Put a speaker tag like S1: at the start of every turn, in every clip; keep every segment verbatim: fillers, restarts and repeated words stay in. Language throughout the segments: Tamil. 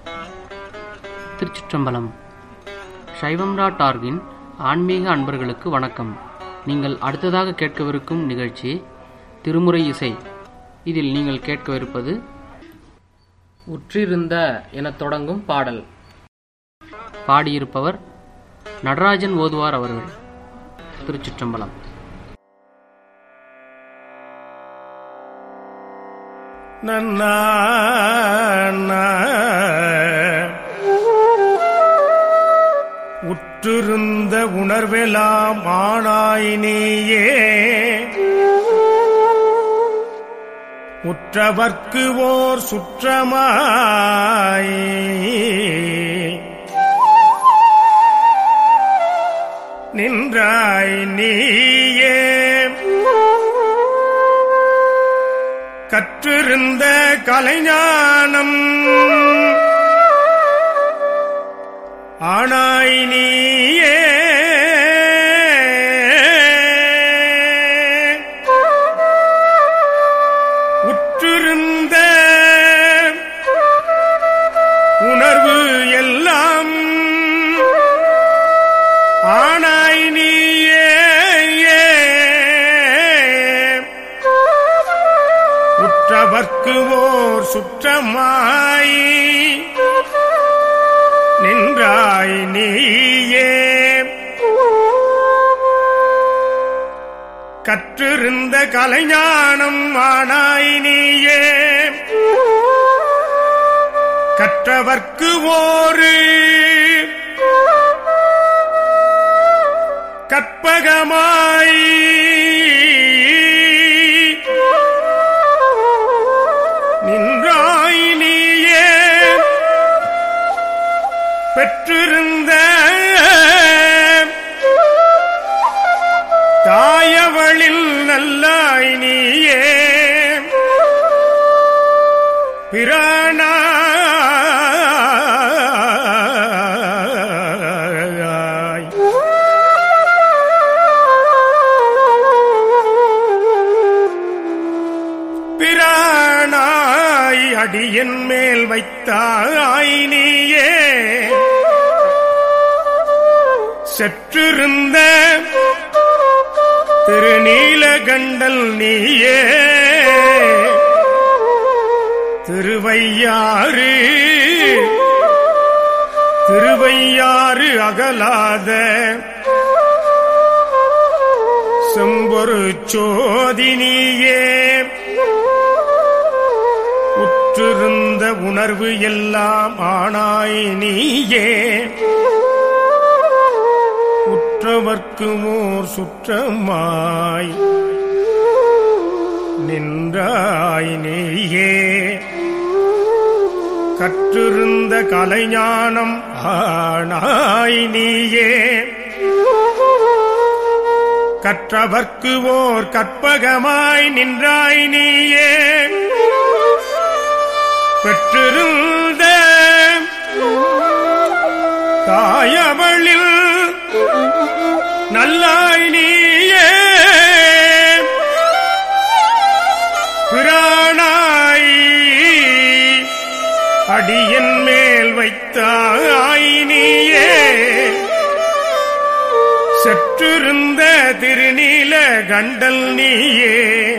S1: திருச்சிற்றம்பலம். சைவம் டாட் ஆர்கின் ஆன்மீக அன்பர்களுக்கு வணக்கம். நீங்கள் அடுத்ததாக கேட்கவிருக்கும் நிகழ்ச்சி திருமுறை இசை. இதில் நீங்கள் கேட்கவிருப்பது உற்றிருந்த என தொடங்கும் பாடல். பாடியிருப்பவர் நடராஜன் ஓதுவார் அவர்கள். திருச்சிற்றம்பலம்.
S2: நன்னா உற்றிருந்த உணர்வெலாம் ஆனாய் நீயே, உற்றவர்க்கு ஓர் சுற்றமாய் நின்றாய் நீயே, கற்றிருந்த கலைஞானம் ஆனாய் நீயே, உற்றிருந்த உணர்வு எல்லாம் ஆனாய் நீயே, உற்றவர்க்கு ஓர் சுற்றமாய் நின்றாய் நீயே, கற்றிருந்த கலைஞானம் ஆனாய் நீயே, கற்றவர்க்கு ஓரு கற்பகமாய் நின்றாய் நீயே, பெற்றிருந்த தாயவளில் நல்லாய் நீயே, பிரானாய் பிரானாய் அடியன் மேல் வைத்தாய் நீயே, செற்றிருந்த திருநீலகண்டல் நீயே, திருவையாறு திருவையாறு அகலாத செம்பொரு சோதி நீயே, உற்றிருந்த உணர்வு எல்லாம் ஆனாய் நீயே, உற்றவர்க்கு ஓர் சுற்றமாய் நின்றாய் நீயே, கற்றிருந்த கலைஞானம் ஆனாய் நீயே, கற்றவர்க்கு ஓர் கற்பகமாய் நின்றாய் நீயே, பெற்றிருந்த தாயவளில் நல்லாய் நீயே, பிரானாய் அடியன் மேல் வைத்தாய் நீயே, செற்றிருந்த திருநீல கண்டல் நீயே,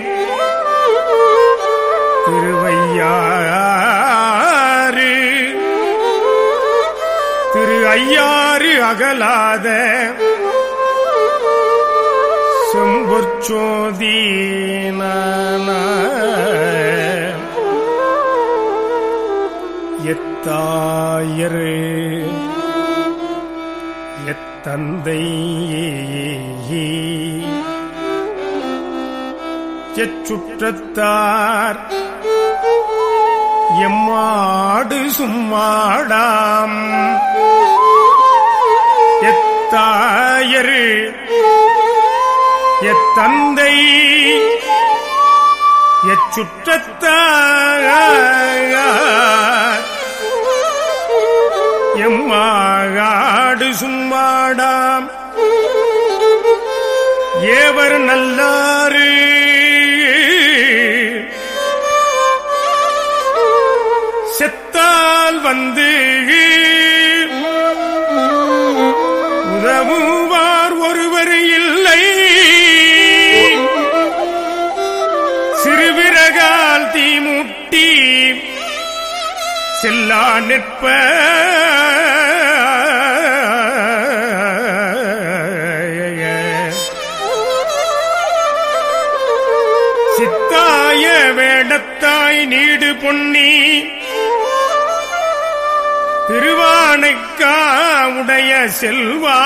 S2: திருவையாறு திரு ஐயாறு அகலாத செம்பொற்சோதி எத்தாயரு எத்தந்தை எச்சுற்றத்தார் எம்மாடு சும்மாடாம், எத்தாயரு எத்தந்தை எச்சுற்றத்தார் எம்மாடு சும்மாடாம், ஏவர் நல்லாறு செத்தார் முன்னால் வந்து உதவுவார் ஒருவர் இல்லை. சிறுவிறகால் தீமுட்டி செல்லா நிற்ப சித்தாய வேடத்தாய் நீடு பொன்னி திருவானைக்கா உடைய செல்வா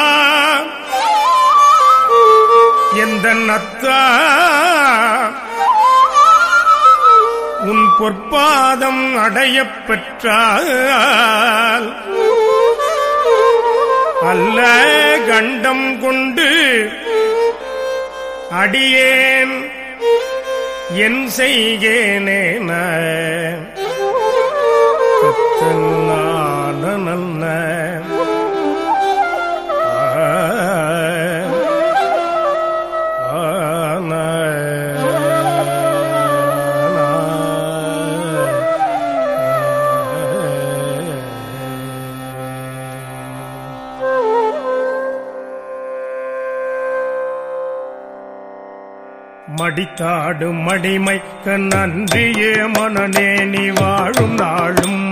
S2: எந்த நத்தா உன் பொற்பாதம் அடையப் பெற்றால் அல்ல கண்டம் கொண்டு அடியேன் என் செய்கேனேன கத்தனான நல்ல மடித்தாடு மடிமைக்க நன்றியே மனநே நீ வாழும் நாளும்